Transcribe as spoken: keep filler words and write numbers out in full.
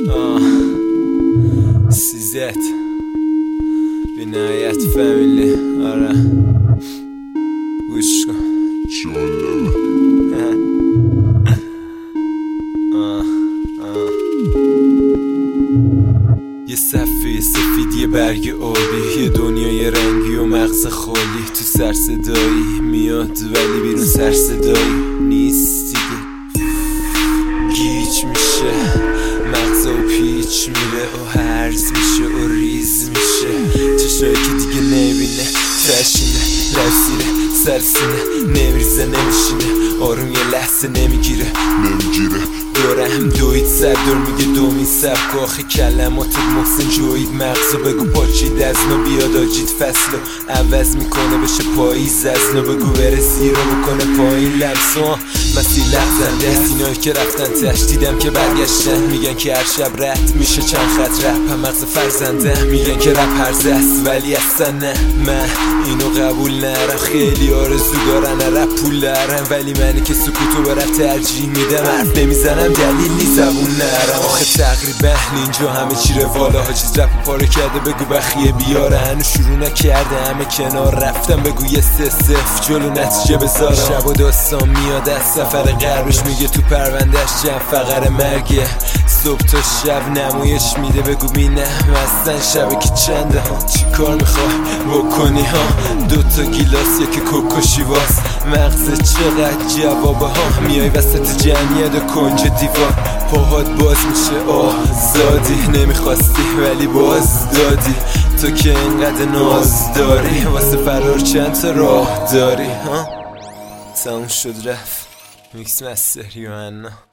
آه سیزت بی نهایت فامیلی. آره گوش کن آه آه یه صفحه سفید، یه برگ آبی، یه دنیای رنگی و مغز خالی. تو سر صدایی میاد ولی بیرون سر صدایی نیست دیگه. گیج میشه مغز و پیچ میره و هرز میشه و ریز میشه. چشایی که دیگه نبینه تشینه لرزیره سرسینه نمیریزه نمیشینه آروم یه لحظه نمیگیره نمیگیره دارم دوید سر دور میگه دومین سبک آخه کلمات محسن جوید. مغزو بگو پاچید از نو بیاد آجید فصلو عوض میکنه بشه پاییز از نو بگو بره زیرو بکنه پایین لمسو مسیح لغزنده است. اینایی که رفتن تش دیدم که برگشتن میگن که هر شب رد میشه چند خط رپ هم مغز فرزنده. میگن که رپ هرزه است ولی اصلا نه من اینو قبول نرم. خیلی آرزو دارن رپ پول دارن ولی منی که سکوتو به رپ ترجیح میدم. حرف نمیزنم دلیل نی زبون نرم. آخه تقریبا اینجا همه چی رواله ها چیز رپ پاره کرده بگو بخیه بیاره. هنو شروع نکرده همه کنار رفتم بگو یه سه صف جلو نتیجه بذارم. شب و داستان میاد از سفر غربش میگه تو پروندهش جمع فقر مرگه. صبح تا شب نمایش میده بگو بینم اصلا شبه که چنده ها. چی کار میخوای بکنی ها دوتا گیلاس یکی کوکو شیواز. مغز چقدر جوابه ها میای وسط جمعیت و کنج دیوار. پاهات باز میشه آزادی نمیخواستی ولی باز دادی. تو که اینقدر ناز داری واسه فرار چند تا راه داری ها. تموم شد رفت میکس مستر یوحنا.